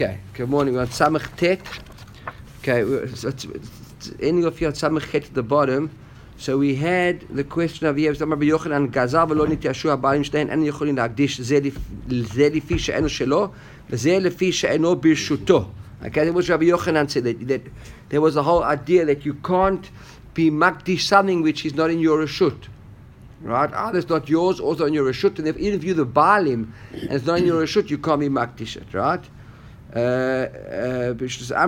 Okay, good morning. We're on Samach Tet. Okay, so it's ending off here on Samach Tet at the bottom. So we had the question of here, Rabbi Yochanan Gazav lo nit Yeshua Barim Shtein en yocholin להקדיש זה לפי שאינו שלו וזה לפי שאינו ברשותו. Okay, that was Rabbi Yochanan said that there was a whole idea that you can't be makdish something which is not in your reshut. Right? Either it's not yours, also in your reshut, and even if you're the Baalim and it's not in your reshut, you can't be makdish it, right? So he said,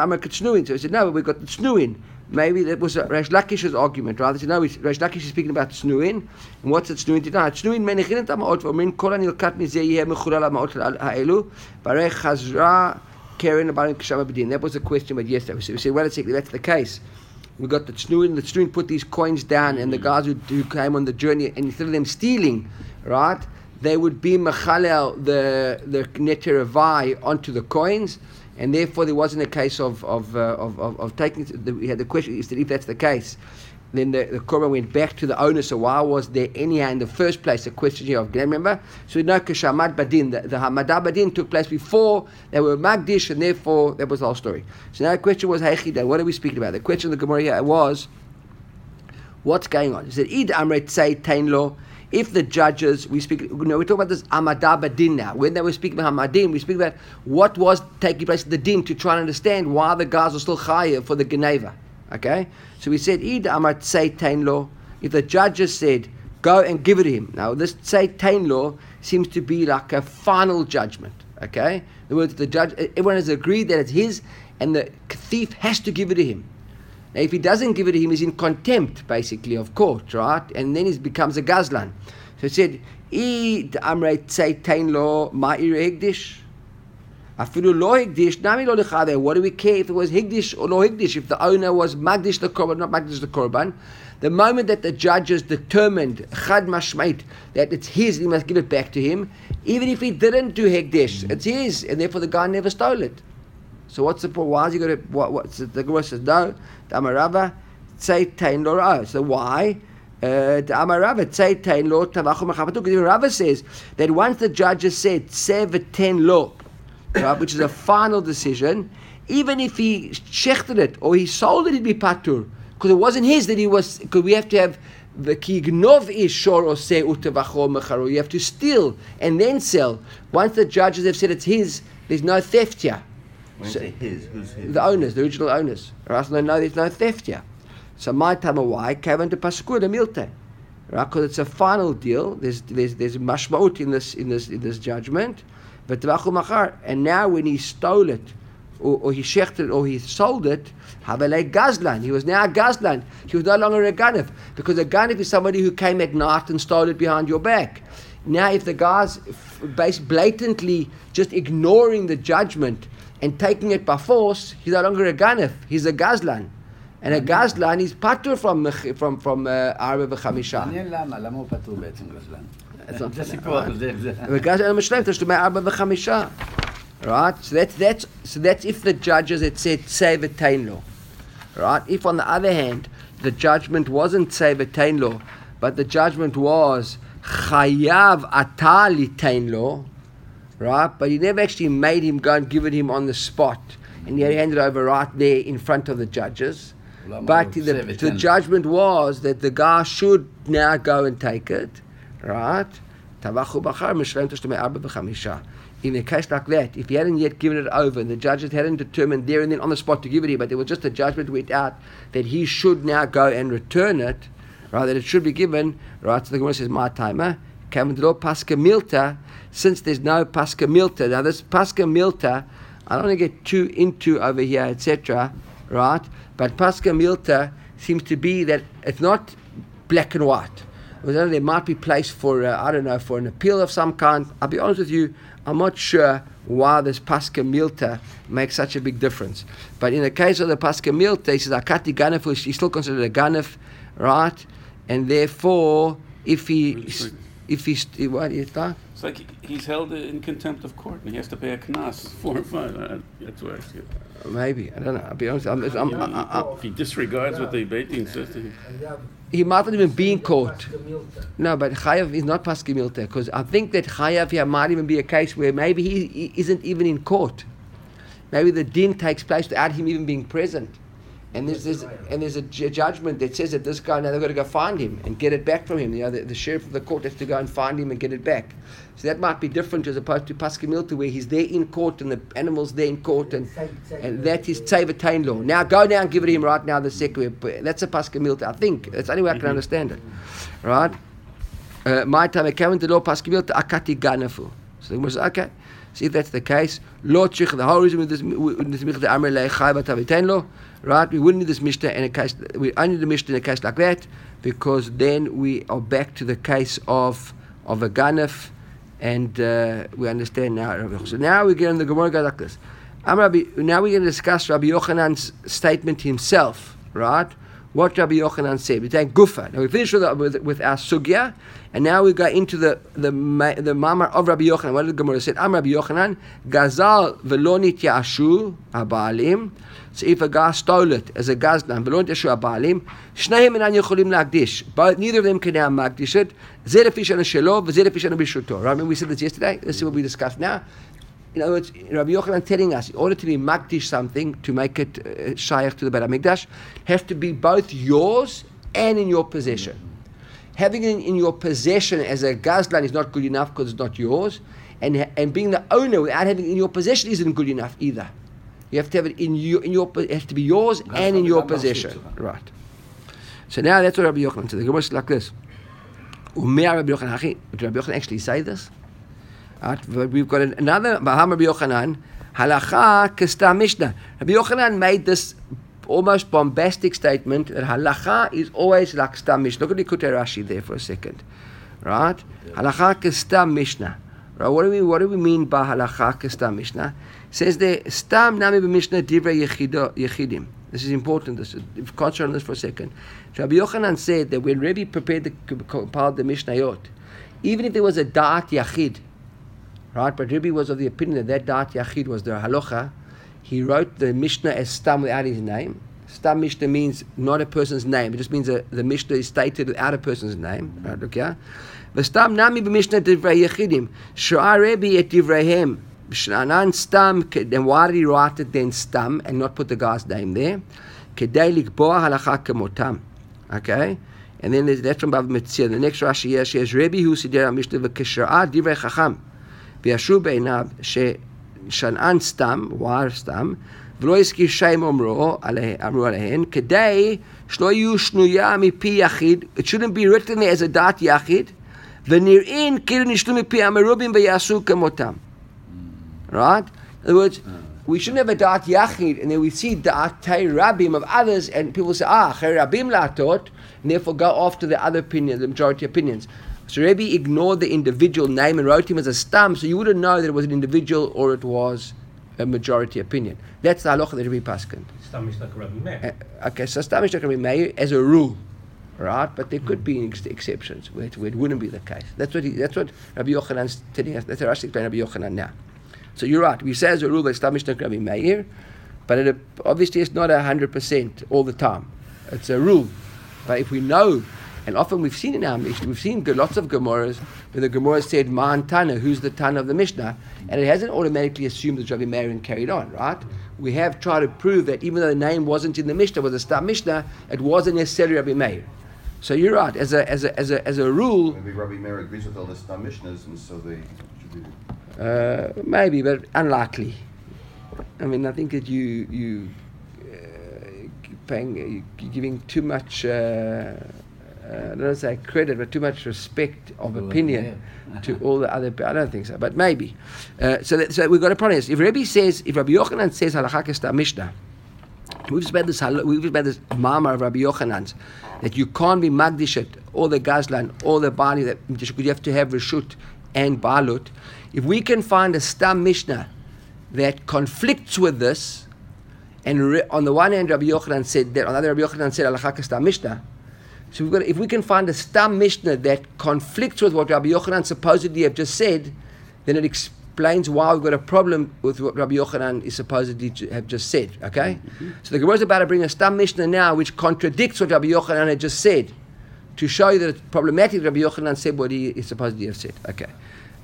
no, but we got the Tznuin. Maybe that was Reish Lakish's argument, right? They said, no, Reish Lakish is speaking about Tznuin. And what's the Tznuin tonight? Tznuin menichin et ha'ma'ot, v'omrin kol ha'nilkat mizeh yeh mechulal ha'ma'ot ha'elu, barei chazra keren ha'barim k'shama b'din. That was the question about yesterday. We said, well, let's see, that's the case. We got the Tznuin put these coins down, and the guys who came on the journey, and instead of them stealing, right, they would be mechalel the neteravai onto the coins, and therefore there wasn't a case of taking. We had the question is that if that's the case, then the korban went back to the owner. So why was there anyhow in the first place a question here of remember? So we know kashamad badin, the hamada badin took place before they were magdish, and therefore that was the whole story. So now the question was heichida. What are we speaking about? The question of the Gemara here was, what's going on? He said id amret say tain lo. If the judges, we're talking about this Amadah Badin now. When they were speaking about Hamadim, we speak about what was taking place in the din to try and understand why the guys were still chayav for the Geneva. Okay? So we said, Id Amar Tzei Tain Lo. If the judges said, go and give it to him. Now, this Tzei Tain Lo seems to be like a final judgment. Okay? In other words, the judge, everyone has agreed that it's his, and the thief has to give it to him. Now, if he doesn't give it to him, he's in contempt, basically, of court, right? And then he becomes a gazlan. So it said, I amrei tzei tain lo ma'ir higdish. Afilu lo higdish, nami lo lechadeh. What do we care if it was higdish or lo higdish? If the owner was magdish the korban, not magdish the korban. The moment that the judges determined, chad mashmait, that it's his, he must give it back to him. Even if he didn't do higdish, it's his, and therefore the guy never stole it. So what's the point? Why is he going to? What? So the Gemara says no. The Amarava tzei tain lo ra. So why? The Amarava tzei tain lo tavachu mechapatu. Because Rava says that once the judges said tzei lo, right, which is a final decision, even if he shechted it or he sold it, he'd be patur because it wasn't his that he was. Because we have to have the kignov ishor or se utavachu mecharu. You have to steal and then sell. Once the judges have said it's his, there's no theft here. When you say his, who's his? The owners, the original owners. Right? So no, there's no theft here. So my tama why came into paskur the milte, right? Because it's a final deal. There's mashmaut in this judgment. But machar, and now when he stole it, or he shechted it, or he sold it, havelei gazlan. He was now a gazlan. He was no longer a ganef, because a ganef is somebody who came at night and stole it behind your back. Now, if the guy's blatantly just ignoring the judgment and taking it by force, he's no longer a ganef, he's a gazlan. And a gazlan is patur from Arba v'chamisha. למה הוא פטור בעצם גזלן? זה סיפור. וגזלן משלם תשלומי Arba v'chamisha. Right? So that's if the judges had said tzei v'tein lo. Right? If on the other hand, the judgment wasn't tzei v'tein lo, but the judgment was chayav ata litein lo, right? But he never actually made him go and give it him on the spot, and he handed it over right there in front of the judges. But the judgment was that the guy should now go and take it, right? Tavachu b'char mishlem tashtomei arba v'chamisha. In a case like that, if he hadn't yet given it over, and the judges hadn't determined there and then on the spot to give it him, but there was just a judgment went out that he should now go and return it, right? That it should be given, right? So the Gemara says, "My timer, kamdlo paska milta." Since there's no paska milta, now this paska milta, I don't want to get too into over here, etc., right? But paska milta seems to be that it's not black and white. There might be place for, I don't know, for an appeal of some kind. I'll be honest with you, I'm not sure why this paska milta makes such a big difference. But in the case of the paska milta, he says, akati ganef, he's still considered a ganef, right? And therefore, if he's what is that? It's like he's held in contempt of court and he has to pay a knas 4 or 5. That's what I see. Maybe, I don't know. I'll be honest. If he disregards what the Beit Din says to him. He might not even be in court. No, but Chayav is not Paski Milta, because I think that Chayav here might even be a case where maybe he isn't even in court. Maybe the din takes place without him even being present. And there's a judgment that says that this guy, now they've got to go find him and get it back from him. The sheriff of the court has to go and find him and get it back. So that might be different as opposed to Paschimilta, where he's there in court and the animal's there in court, and that is Tzevatain law. Now go down and give it to him right now, the second. That's a Paschimilta, I think. That's the only way I can understand it. Right? My time, I came into law Paschimilta, Akati Ganafu. So the Gemara says, okay. See if that's the case. The whole reason with this right? We wouldn't need this Mishnah in a case. We only need the Mishnah in a case like that, because then we are back to the case of a ganef, and we understand now. So now we get in the Gemara goes like this. Now we're going to discuss Rabbi Yochanan's statement himself, right? What Rabbi Yochanan said. We take Gufa. Now we finish with our sugya, and now we go into the mamar of Rabbi Yochanan. What did the Gemara say? Rabbi Yochanan, Gazal velo nityashu habalim. So if a guy stole it as a gazlan, velo nityashu habalim, shneim enan yocholim lagdish. But neither of them can now magdish it. Zeh lefi shana shelo, v'zeh lefi shana b'shuto. Right? Remember we said this yesterday. Let's see what we discussed now. In other words, Rabbi Yochanan telling us, in order to be magdish something, to make it shayach to the Beit HaMikdash, have to be both yours and in your possession. Having it in your possession as a gazlan is not good enough because it's not yours, and being the owner without having it in your possession isn't good enough either. You have to have it it has to be yours and in your possession. Right. So now that's what Rabbi Yochanan said. The Gemara is like this. Did Rabbi Yochanan actually say this? We've got another Baham Rabbi Yochanan, halacha k'stam mishnah. Rabbi Yochanan made this almost bombastic statement that halacha is always like stam mishnah. Look at Likutei Rashi there for a second, right? Halacha k'stam mishnah. Right? What do we mean by halacha k'stam mishnah? It says there stam nami b'mishnah divrei yechidim. This is important. Concentrate on this for a second. Rabbi Yochanan said that when Rebbe prepared to compile the Mishnayot, even if there was a da'at yachid, right, but Rebbe was of the opinion that da'at yachid was the halacha, he wrote the Mishnah as stam without his name. Stam Mishnah means not a person's name. It just means that the Mishnah is stated without a person's name. Right, okay? The stam nami b'mishnah divrei yechidim. Sha'ar Rebbe et divreihem. Sh'anan stam. Then why did he write it then stam and not put the guy's name there? Kedei likboa halacha kemotam. Okay? And then that's from Bava Metzia. The next Rashi here says Rebbe hu sider Mishnah v'kesha'ah divrei chacham. וישרו בעיניו ששנען סתם, וואר סתם, ולא הזכיר שם אמרו עליהן, כדי שלא יהיו שנויה מפי יחיד, it shouldn't be written as a דעת יחיד, ונראים כאילו נשנו מפי המרובים ויעשו כמותם. Right? In other words, we shouldn't have a דעת יחיד, and then we see דעתי רבים of others, and people say, אחרי רבים להטות, and therefore go after the other opinion, the majority opinions. So Rebbe ignored the individual name and wrote him as a stam, so you wouldn't know that it was an individual or it was a majority opinion. That's the halacha that Rebbe paskin. Stam Mishnah Rabbi Meir. Okay, so Stam Mishnah Rabbi Meir as a rule, right? But there could be exceptions where it wouldn't be the case. That's what Rabbi Yochanan's telling us. That's the Rashi explain Rabbi Yochanan now. So you're right. We say as a rule that Stam Mishnah Rabbi Meir, but obviously it's not 100% all the time. It's a rule. But if we know. And often we've seen in our Mishnah, we've seen lots of Gemaras where the Gemara said, Man Tana, who's the Tana of the Mishnah? And it hasn't automatically assumed that Rabbi Meir and carried on, right? We have tried to prove that even though the name wasn't in the Mishnah, it was a Stam Mishnah, it wasn't necessarily Rabbi Meir. So you're right, as a rule... Maybe Rabbi Meir agrees with all the Stam Mishnahs, and so they should be... maybe, but unlikely. I mean, I think that you're giving too much... I don't say credit, but too much respect of opinion to all the other. I don't think so, but maybe. So we've got a problem. If Rabbi Yochanan says halacha k'stam mishnah, we've just about this mama of Rabbi Yochanan's that you can't be magdish it, all the gazlan, all the bali that you have to have reshut and balut. If we can find a stam mishnah that conflicts with this, and on the one hand Rabbi Yochanan said that, on the other Rabbi Yochanan said halacha k'stam mishnah. So if we can find a stam mishnah that conflicts with what Rabbi Yochanan supposedly have just said, then it explains why we've got a problem with what Rabbi Yochanan is supposedly to have just said. Okay? Mm-hmm. So the Gemara is about to bring a stam mishnah now which contradicts what Rabbi Yochanan had just said, to show you that it's problematic that Rabbi Yochanan said what he is supposedly have said. Okay.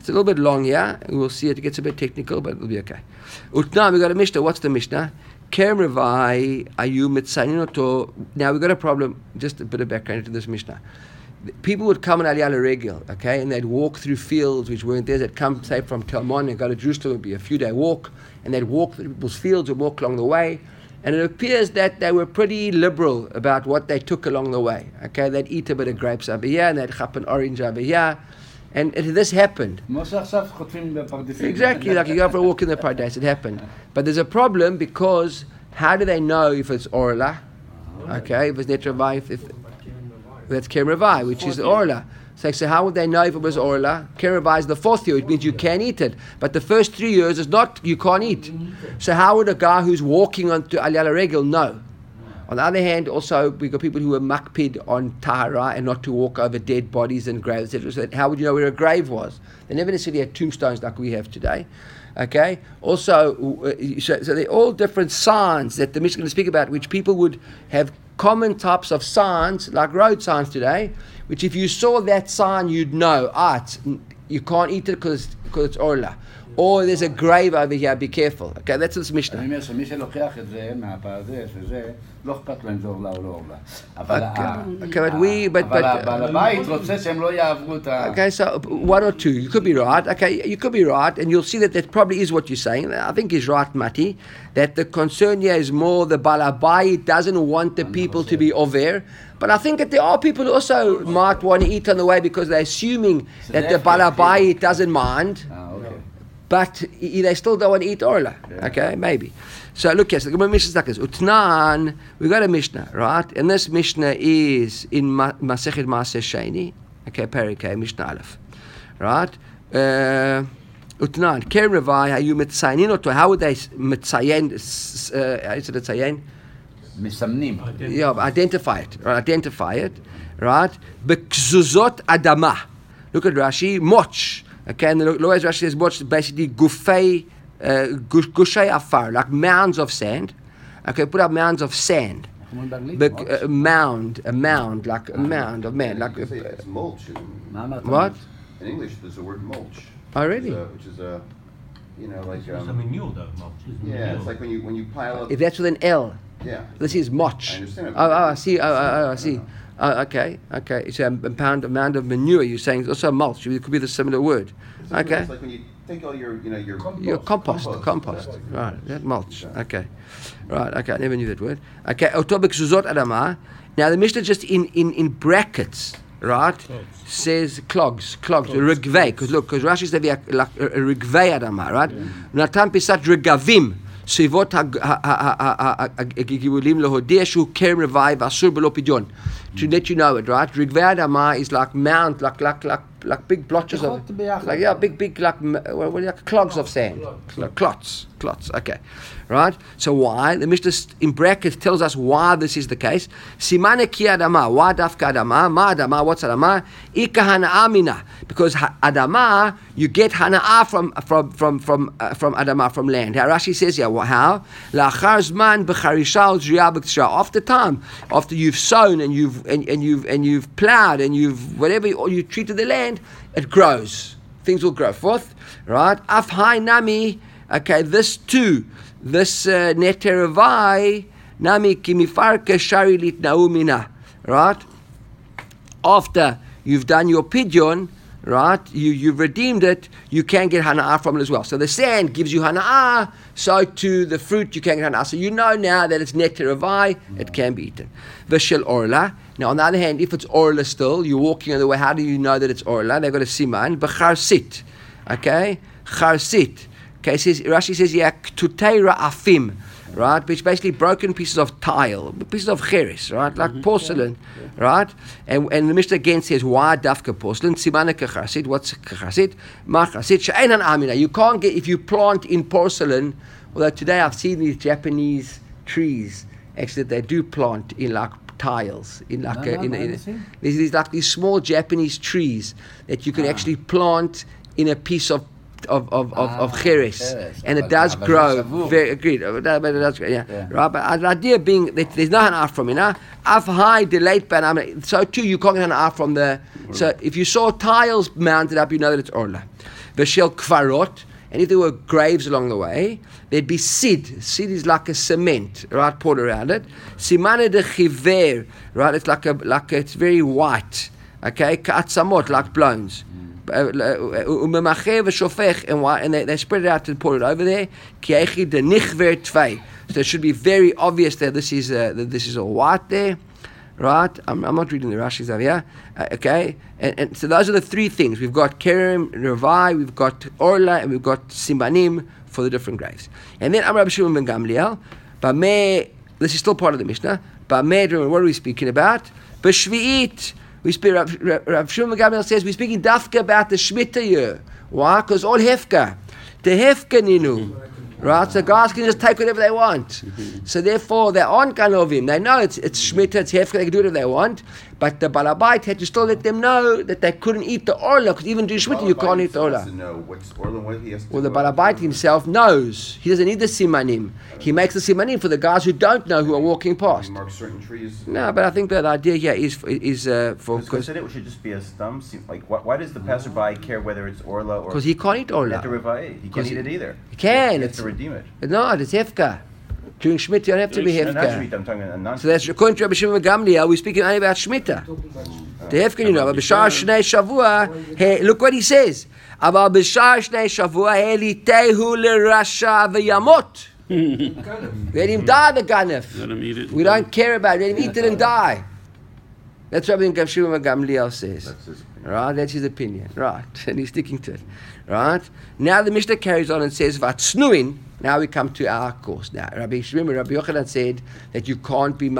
It's a little bit long here. We'll see it gets a bit technical, but it'll be okay. Utna, we got a Mishnah. What's the Mishnah? Kerem Revai ayu mitzayin oto. Now we got a problem. Just a bit of background to this Mishnah. People would come on Aliyah Regel, okay, and they'd walk through fields which weren't there. They'd come, say, from Tel Mon and go to Jerusalem. It would be a few-day walk, and they'd walk through people's fields and walk along the way. And it appears that they were pretty liberal about what they took along the way. Okay, they'd eat a bit of grapes over here, and they'd chop an orange over here. And this happened. Exactly, like you go for a walk in the Pardes, it happened. But there's a problem because how do they know if it's Orla? Okay, if it's Netravai, if that's Kerem Revai, which is the Orla. So how would they know if it was Orla? Kerem Revai is the 4th year, which means you can eat it. But the first 3 years is not, you can't eat. So how would a guy who's walking onto Aliyah Regel know? On the other hand, also, we've got people who are makpid on Tahara and not to walk over dead bodies and graves, etc. So how would you know where a grave was? They never necessarily had tombstones like we have today. Okay? Also, so they're all different signs that the Mishnah is going to speak about, which people would have common types of signs, like road signs today, which if you saw that sign, you'd know, you can't eat it because it's Orla. Or there's a grave over here, be careful. Okay, that's this Mishnah. אני אומר שמי שלוקח את זה מהפרדס וזה, לא אכפת לו אם זה אורלה או לא אורלה. אבל בעל הבית רוצה שהם לא יעברו את ה... Okay, so one or two, you could be right. Okay, you could be right, and you'll see that probably is what you're saying. I think he's right, Mati, that the concern here is more the Balabai doesn't want the people to be over. But I think that there are people who also might want to eat on the way because they're assuming that the Balabai doesn't mind. But they still don't want to eat Orla. Okay, maybe. So look, yes, the Mishnah is like this. Utnan, we got a Mishnah, right? And this Mishnah is in Masechet Maaseh Sheni. Okay, Perikei, Mishnah Aleph. Right? Utnan, Kerem Revai, hayu mitzayin oto. How would they mitzayin, how is it mitzayin? מסמנים. Yeah, identify it. Right? Identify it. Right? Bekzuzot adama. Look at Rashi, moch. Okay, and the lawyers Rashi says moch basically gushei afar, like mounds of sand. Okay, put up mounds of sand. A mound, like a mound of man. Like it's mulch. What? In English, there's the word mulch. Oh, really? Which is a, like it's a manure, though, mulch. Yeah, it's like when you pile up. If that's with an L. Yeah. This is moch. I understand. I see. I see. Okay. It's a mound of manure. You're saying it's also mulch. It could be the similar word. Okay. It's like when you take all your compost. Right. That mulch. Okay. Right. Okay. I never knew that word. Okay. Otobik zuzot adama. Now the Mishnah just in brackets, right, says clogs, rigvei. Because Rashi says like rigvei adama, right? Natan pisat rigavim. סביבות הגבולים להודיע שהוא קרם רבעי ואסור בלא פדיון. To let you know it, right? רגבי אדמה is like mound, like big blotches of, big like clogs of sand, clots. Okay, right? So why? The Mishnah in brackets tells us why this is the case. Simane ki adama, why dafka adama? Ma adama, what's adama? Ika hana'ah mina, because adama you get hana'ah from adama, from land. How Rashi says here, how? La'achar zman b'charisha zriya b'ktsha. After time, after you've sown and you've plowed and you've whatever you treated the land, it grows. Things will grow forth, right? Af hai nami. Okay, this too, this neteravai nami kimifarka shari litnau mina, right? After you've done your pidyon, right? You've redeemed it. You can get hana'ah from it as well. So the sand gives you hana'ah. So to the fruit you can get hana'ah. So you know now that it's neteravai. It can be eaten. V'shel orla. Now on the other hand, if it's orla still, you're walking on the way. How do you know that it's orla? They've got a siman. V'charsit. Okay, charsit. Okay, Rashi says yeah, ktuteira afim, right? Which basically broken pieces of tile, pieces of cheres, right? Like porcelain, right? And the Mishnah again says why dafka porcelain? Simana kacharsit. What's kacharsit? Macharasit. She'enan amina. You can't get if you plant in porcelain. Although today I've seen these Japanese trees actually that they do plant in like tiles, in like these small Japanese trees that you can actually plant in a piece of cheres, and it does grow. Very agreed. But it does, yeah. Right. But the idea being that there's no hanaf from af high delayed ban. So too you can't get hanaf from the. So if you saw tiles mounted up, you know that it's orla. V'shel kvarot, and if there were graves along the way, there'd be sid. Sid is like a cement, right, poured around it. Simane de chiver, right? It's it's very white. Okay, ka'atzamot, like blowns. And they spread it out and pour it over there. So it should be very obvious that this is all white there, right? I'm not reading the Rashi's over here. Okay, and so those are the three things. We've got Kerem, Revai, we've got Orla, and we've got Simanim for the different graves. And then Amar Rabbi Shimon ben Gamliel, this is still part of the Mishnah. What are we speaking about? B'shvi'it. We speak. Rav Shimon ben Gamliel says we're speaking dafka about the Shemitah year. Why? Because all hefka, the hefka ninu, right? So guys can just take whatever they want. So therefore, they aren't ganovim. They know it's Shemitah, it's hefka. They can do whatever they want. But the balabait had to still let them know that they couldn't eat the orla, because even during Shemitah you can't eat the orla. Well, the balabait himself knows. He doesn't need the simanim. He makes the simanim for the guys who don't know, who are walking past. He marks certain trees. No, but I think that the idea here is for because it should just be a stum. Like, why does the passerby care whether it's orla or? Because he can't eat orla. He can't eat it either. He can. He has to redeem it. No, it's hefka. During Shemitah, you don't have to be hefka. I'm talking about So that's according to Rabbi Shimon ben Gamliel. We're speaking only about Shemitah. The hefka, you know, b'shar shnei shavua. Look what he says. Aval b'shar shnei shavua helitehu l'rasha v'yamot. Let him die, the ganef. Let him eat it. We don't care about it. Let him eat it and die. That's what Rabbi Shimon ben Gamliel says. That's his opinion. Right, that's his opinion. Right, and he's sticking to it. Right. Now the Mishnah carries on and says, "Vatsnuin." Now we come to our course. Now, Rabbi Yochanan said that you can't be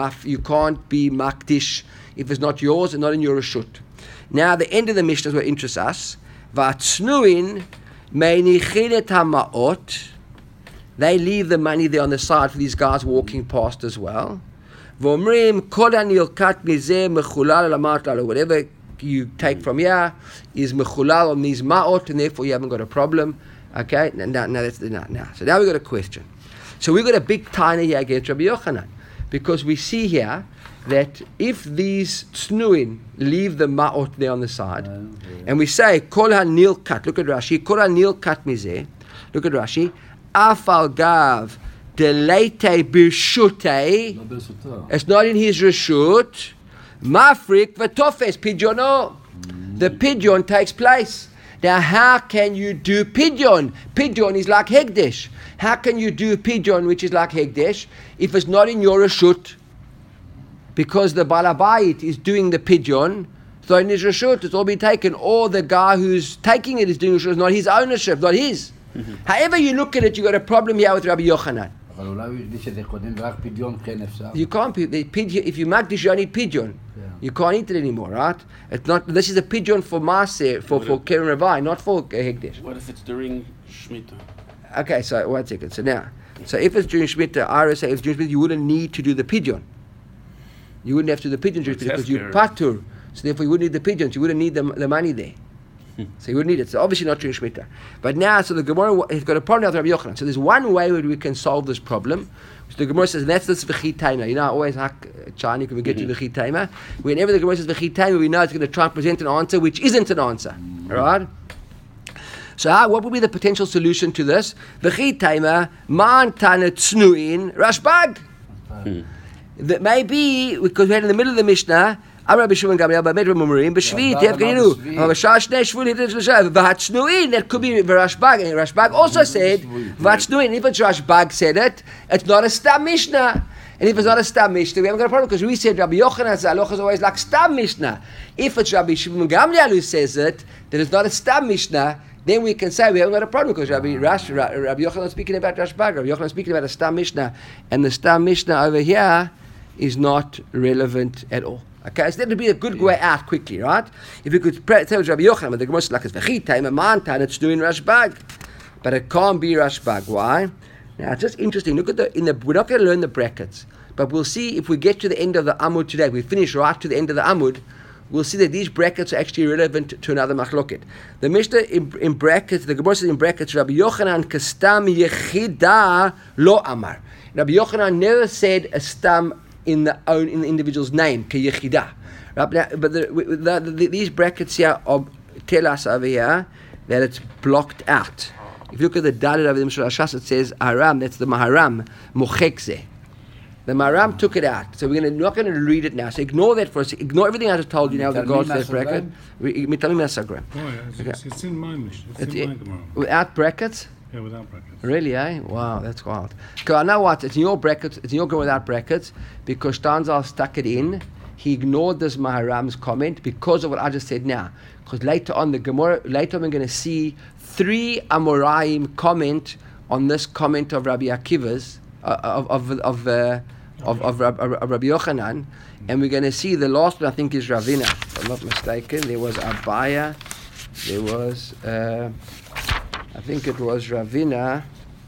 makdish if it's not yours and not in your reshut. Now the end of the Mishnah is what interests us. Vatsnuin meinichinet hamaot. They leave the money there on the side for these guys walking past as well. Vomrim kol hanilkat mizeh mechulal alamat lalo. Whatever you take from here is mechulal on these ma'ot, and therefore you haven't got a problem. Okay, now. So now we've got a question. So we've got a big tiny here against Rabbi Yochanan, because we see here that if these tsnuin leave the ma'ot there on the side, and we say kol hanilkat, look at Rashi, kol hanilkat mizeh, look at Rashi, afal gav delete b'shutei, it's not in his reshut, mafrik v'tofes pidyono, the pidyon takes place. Now, how can you do pidyon? Pidyon is like hegdesh. How can you do pidyon, which is like hegdesh, if it's not in your reshut? Because the balabait is doing the pidyon, so in his reshut, it's all been taken. Or the guy who's taking it is doing reshut, it's not his ownership, not his. However you look at it, you've got a problem here with Rabbi Yochanan. You can't the pidyon. If you makdish, you only pidyon. You can't eat it anymore, right? It's not. This is a pidyon for maser, for Keren Ravai, not for hegdesh. What if it's during Shemitah? Okay, so 1 second. So if it's during Shemitah, I would say if it's during Shemitah, you wouldn't need to do the pidyon. You wouldn't have to do the pidyon during Shemitah because you patur. So therefore, you wouldn't need the pidyon. You wouldn't need the money there. So you wouldn't need it. So obviously not during Shemitah. But now, so the Gemara has got a problem with Rabbi Yochanan. So there's one way where we can solve this problem. So the Gemara says, and that's this v'chitaima. You know, I always Chani, can we get to v'chitaima? Whenever the Gemara says v'chitaima, we know it's going to try and present an answer which isn't an answer. All right? So what would be the potential solution to this? V'chitaima, man tana tznuin, rashbag. That may be, because we're in the middle of the Mishnah, Rabbi Shimon Gamliel, B'med Mumarim, B'Shvi, Tevganinu, V'Shar Shnei Shvul, V'Hatznuin, that could be V'Rashbag, and Rashbag also said, V'Hatznuin, if it's Rashbag said it, it's not a Stam Mishnah. And if it's not a Stam Mishnah, we haven't got a problem, because we said Rabbi Yochanan's halacha is always like Stam Mishnah. If it's Rabbi Shimon Gamliel who says it, then it's not a Stam Mishnah, then we can say we haven't got a problem, because Rabbi Yochanan is speaking about Rashbag, Rabbi Yochanan is speaking about a Stam Mishnah, and the Stam Mishnah over here is not relevant at all. Okay, so that would be a good way out quickly, right? If you could tell Rabbi Yochanan, but the Gemara is like it's v'chitaima mantan, it's doing Rashbag, but it can't be Rashbag. Why? Now it's just interesting. Look at we're not going to learn the brackets, but we'll see if we get to the end of the Amud today. We finish right to the end of the Amud. we'll see that these brackets are actually relevant to another machloket. The Mishnah in brackets, the Gemara says in brackets, Rabbi Yochanan kastam yechida lo amar. Rabbi Yochanan never said a stam in the individual's name, ke yechida. But these brackets here tell us over here that it's blocked out. If you look at the Dalit of the Mishra Shas, it says Haram, that's the Maharam, Mochekze. The Maharam took it out. So we're not going to read it now. So ignore that for a second. Ignore everything I just told you now with regards to that bracket. Mitalim Nasagram. It's in my Mishnah. It's in my Gemara. Without brackets? Yeah, without brackets. Really, eh? Wow, that's wild. Because I know what, it's in your brackets, it's in your Gemara without brackets, because Stanzal stuck it in. He ignored this Maharam's comment because of what I just said now. Because later on the Gemara, we're going to see 3 Amoraim comment on this comment of Rabbi Akiva's of Rabbi Yochanan, and we're going to see the last one. I think is Ravina, if I'm not mistaken. There was Abaya, there was I think it was Ravina.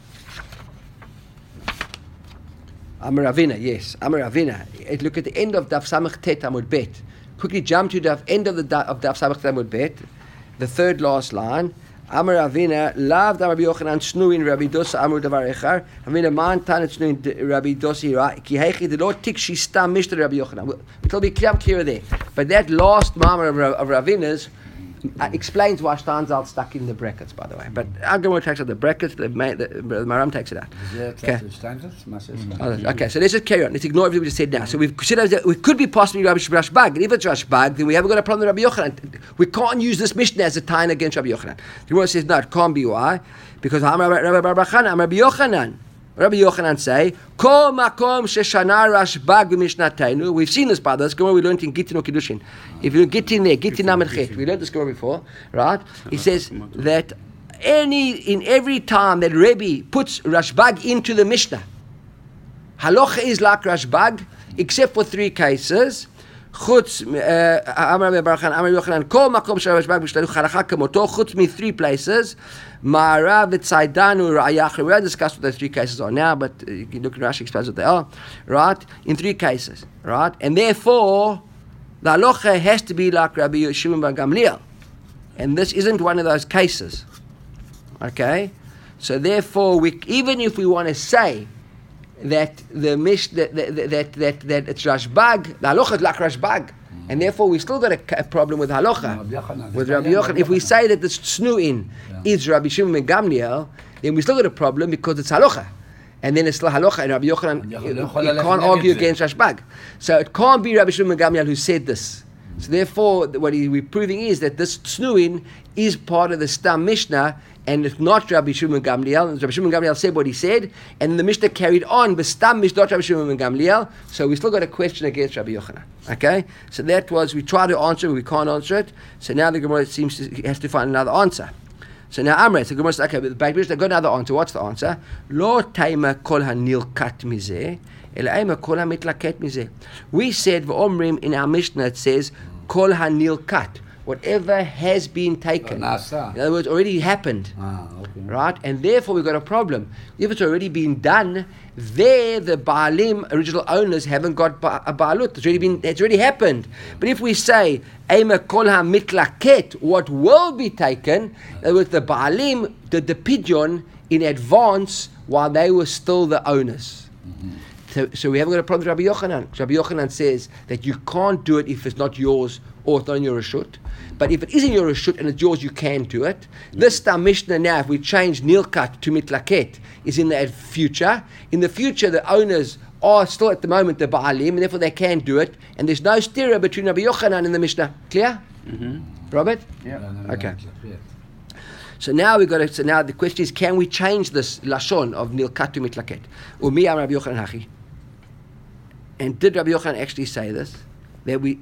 Ravina, yes, Ravina. Look at the end of Daf Samach Tet Amud Bet. Quickly jump to the end of the Daf Samach Tet Amud Bet, the third last line. Ravina loved Rabbi Yochanan Shnuin Rabbi Dosa Amud Davar Echar. Ravina man tanet Shnuin Rabbi Dosi Ki Heichi the Lord Tik Shista Mishter Rabbi Yochanan. It'll be clear there. But that last mama of Ravina's explains why Stanzal stuck in the brackets, by the way. But our Gemara takes out the brackets, the Maram takes it out. Okay, so let's just carry on. Let's ignore everything we just said now. So we could be possibly Rabbi Rashbag, and if it's Rashbag, then we haven't got a problem with Rabbi Yochanan. We can't use this Mishnah as a tie against Rabbi Yochanan. The Gemara says, no, it can't be. Why? Because Rabbi Yochanan. Rabbi Yochanan say, Kol makom sheshana Rashbag b'mishnataynu. We've seen this by this Gemara we learned in Gittin or Kiddushin. If you get in there, Gittin Amud Chet, we learned this Gemara before, right? He says that in every time that Rebbe puts Rashbag into the Mishnah, halacha is like Rashbag, except for 3 cases. Chutz Amar Barachan Amar Yochanan Kol makom shel Rashbag b'mishnataynu halacha kamoto. Chutz me 3 places. Ma'arav v'tzaydanu ra'ayach. We won't discuss what those 3 cases are now, but you can look at Rashi explains what they are, right? In 3 cases, right? And therefore, the halacha has to be like Rabbi Shimon bar Gamliel, and this isn't one of those cases. Okay, so therefore, even if we want to say that the that it's Rashbag, the halacha is like Rashbag. And therefore, we still got a problem with halacha, with Rabbi Yochanan. If we say that the snuin is Rabbi Shimon ben Gamliel, then we still got a problem because it's halacha. And then it's still halacha, and Rabbi Yochanan you can't argue against Rashbag. So it can't be Rabbi Shimon ben Gamliel who said this. So therefore, what we're proving is that this snuin is part of the Stam Mishnah, and it's not Rabbi Shimon ben Gamliel. Rabbi Shimon ben Gamliel said what he said, and the Mishnah carried on, but Stam Mishnah not Rabbi Shimon ben Gamliel, so we still got a question against Rabbi Yochanan. Okay? So that was, we tried to answer, but we can't answer it. So now the Gemara has to find another answer. So now Amrei, so the Gemara says, okay, but the Mishnah got another answer. What's the answer? Lo taima kol hanilkat mizeh, ela aima kol hamitlaket mizeh. We said, v'omrim, in our Mishnah it says, kol hanilkat. Whatever has been taken. In other words, already happened. Okay. Right? And therefore we've got a problem. If it's already been done, there the Baalim, original owners, haven't got a Baalut. It's already happened. But if we say, Eima kol ha-mitlaket, what will be taken, in other words, the Baalim did the pidyon in advance while they were still the owners. Mm-hmm. So we haven't got a problem with Rabbi Yochanan. Rabbi Yochanan says that you can't do it if it's not yours or it's not in your reshut. But if it is in your reshut and it's yours, you can do it. This Stam Mishnah now, if we change nilkat to mitlaket, is in the future. In the future, the owners are still at the moment the Baalim, and therefore they can do it. And there's no stira between Rabbi Yochanan and the Mishnah. Clear? Mm-hmm. Robert? Yeah. Okay. So now So now the question is, can we change this lashon of nilkat to mitlaket? Umi am Rabbi Yochanan hachi. And did Rabbi Yochanan actually say this? That right.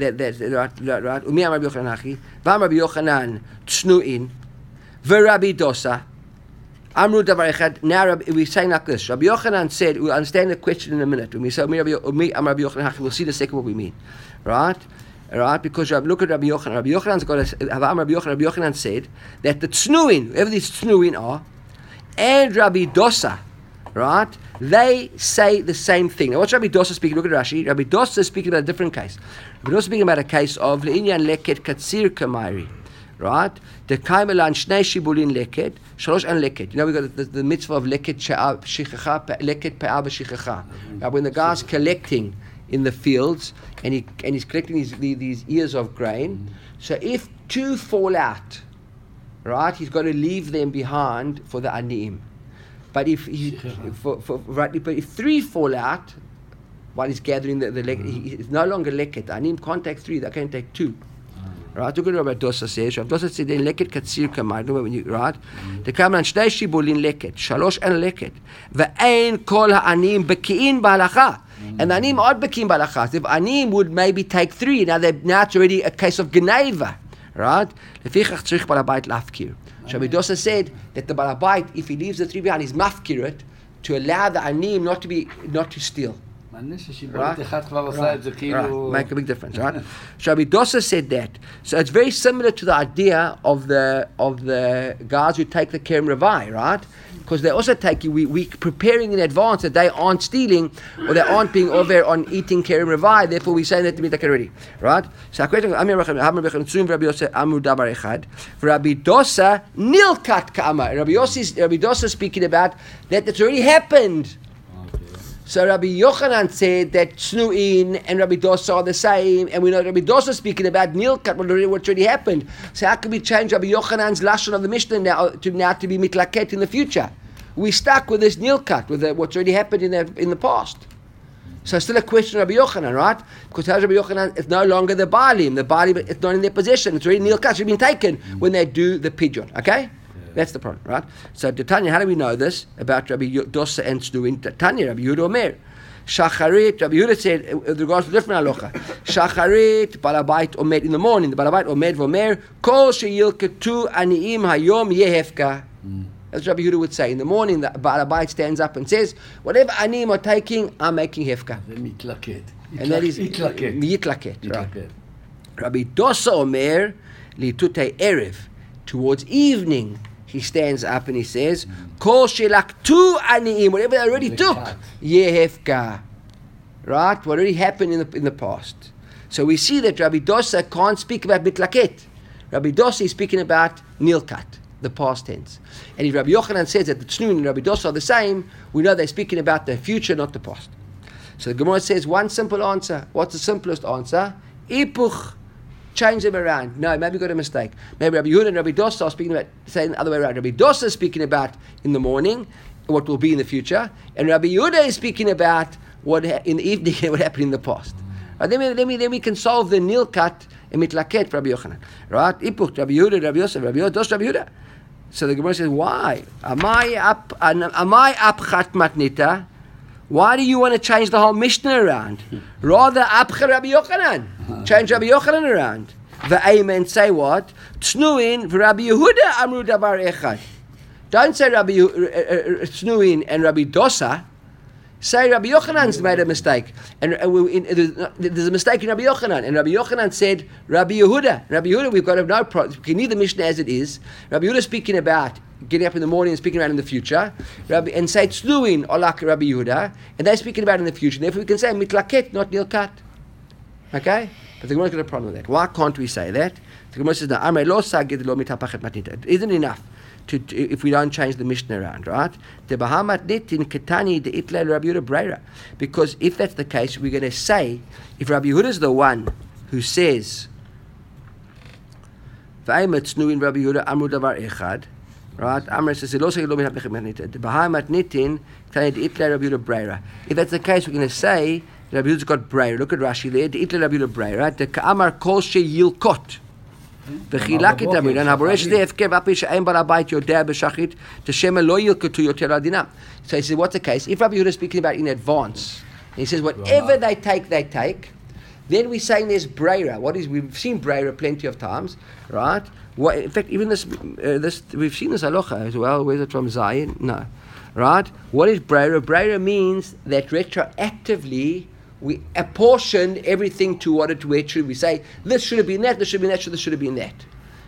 Umi am Rabbi Yochanan hachi. Vam Rabbi Yochanan tsnuin. V'Rabbi Dosa. Amru davar echad. Now we're saying like this. Rabbi Yochanan said, we'll understand the question in a minute. When we say Umi am Rabbi Yochanan hachi, we'll see the second what we mean. Right? Right? Because look at Rabbi Yochanan. Rabbi Yochanan's got Rabbi Yochanan said that the tsnuin, whoever these tsnuin are, and Rabbi Dosa, right? They say the same thing. Now, what's Rabbi Dosa speaking? Look at Rashi. Rabbi Dosa is speaking about a different case. Rabbi Dosa is speaking about a case of Le'inyan leket katsir kamairi, right? The kaimelan shnei shibulin leket, shalosh an leket. You know, we got the mitzvah of leket shichacha, leket pe'ah b'shichacha. Now, when the guy's collecting in the fields and he's collecting these ears of grain, so if two fall out, right, he's got to leave them behind for the aniim. But if if three fall out while he's gathering the it's no longer leket. Aniim can't take three; they can take two. Right? Look at what Rabbi Dosa says. Rabbi Dosa said, "Then leket katsir kamar." When you right, the kaman shnei shibulin leket, shalosh en leket, ve'ein kol ha'aniim bekiin b'halacha. And the aniim aren't bekiin b'halacha. If aniim would maybe take three, now it's already a case of geneva, right? Lefichach tzrich balabait lafkir. Rabbi Dosa said that the balabait, if he leaves the three behind, is mafkirat to allow the aniim not to steal. Right? Make a big difference, right? So Rabbi Dosa said that. So it's very similar to the idea of the guys who take the Kerem Revai, right? Because they also take you, we preparing in advance that they aren't stealing or they aren't being over on eating Kerem Revai, therefore we say that to be like already, right? So our question, Rabbi Dosa nilkat ka'amar. Rabbi Dosa speaking about that's already happened. So Rabbi Yochanan said that Snu'in and Rabbi Dosa are the same, and we know Rabbi Dosa speaking about Nilkat, what already happened. So how can we change Rabbi Yochanan's lashon of the Mishnah now to be mitlaket in the future? We stuck with this Nilkat, with what's already happened in the past. So it's still a question of Rabbi Yochanan, right? Because Rabbi Yochanan, it's no longer the Baalim. The Baalim, it's not in their possession. It's already Nilkat, it's been taken when they do the pidyon, okay? That's the problem, right? So, Tanya, how do we know this about Rabbi Dosa and Snu'in? Tanya, Rabbi Yehuda Omer. Shacharit, Rabbi Yehuda said, with regards to different halacha. Shacharit, balabait omed in the morning. The balabait omed v'omer, kol sheyilketu aniim hayom yehefka. As Rabbi Yehuda would say. In the morning, the balabait stands up and says, whatever aniim are taking, I'm making hefka. And that is yitlaket. Right? Rabbi Dosa Omer, litutei erev. Towards evening, he stands up and he says, Kol shelaktu aniim, whatever they already took, yehefka. Right? What already happened in the past. So we see that Rabbi Dosa can't speak about mitlaket. Rabbi Dosa is speaking about nilkat, the past tense. And if Rabbi Yochanan says that the Snu'in and Rabbi Dosa are the same, we know they're speaking about the future, not the past. So the Gemara says one simple answer. What's the simplest answer? Ipuch. Change them around. No, maybe we got a mistake. Maybe Rabbi Yehuda and Rabbi Dosa are speaking about, saying the other way around. Rabbi Dosa is speaking about in the morning, what will be in the future, and Rabbi Yehuda is speaking about what in the evening and what happened in the past. Right, then we can solve the nilkat and mitlaket for Rabbi Yochanan. Right? Ipuch, Rabbi Yehuda, Rabbi Yosef, Rabbi Yehuda, Dosa, Rabbi Yehuda. So the Gemara says, why? Amai apchat matnita. Why do you want to change the whole Mishnah around? Rather, apcha Rabbi Yochanan. Change Rabbi Yochanan around. V'aymen, say what? Snu'in v'Rabbi Yehuda amru davar echad. Don't say Rabbi Snu'in and Rabbi Dosa. Say Rabbi Yochanan's made a mistake. And there's a mistake in Rabbi Yochanan. And Rabbi Yochanan said Rabbi Yehuda. Rabbi Yehuda, we've got to have no problem. We can leave the Mishnah as it is. Rabbi Yehuda speaking about getting up in the morning and speaking about in the future. And say Tzluin or like Rabbi Yehuda. And they're speaking about in the future. Therefore we can say mitlaket, not nilkat. Okay? But the Gemara got a problem with that. Why can't we say that? The Gemara says, it isn't enough if we don't change the Mishnah around, right? Because if that's the case, we're going to say, if Rabbi Yehuda is the one who says, right? Amr says, if that's the case, we're going to say, Rabbi Yehuda's got breira. Look at Rashi there. The itla Rabbi Yehuda breira. The ka'amar kol sheyilkot. V'chilakit amir. And haboresh there efker v'api she'ayin balabait yodeh b'shachit t'shema lo yilkotu yoter adinam. So he says, what's the case? If Rabbi Yehuda is speaking about in advance, he says whatever they take, then we're saying there's breira. We've seen breira plenty of times, right? In fact, even this we've seen this halacha as well. Where's it from? Zion? No. Right? What is breira? Breira means that retroactively we apportion everything to where it should. We say, this should have been that, this should have been that, this should have been that.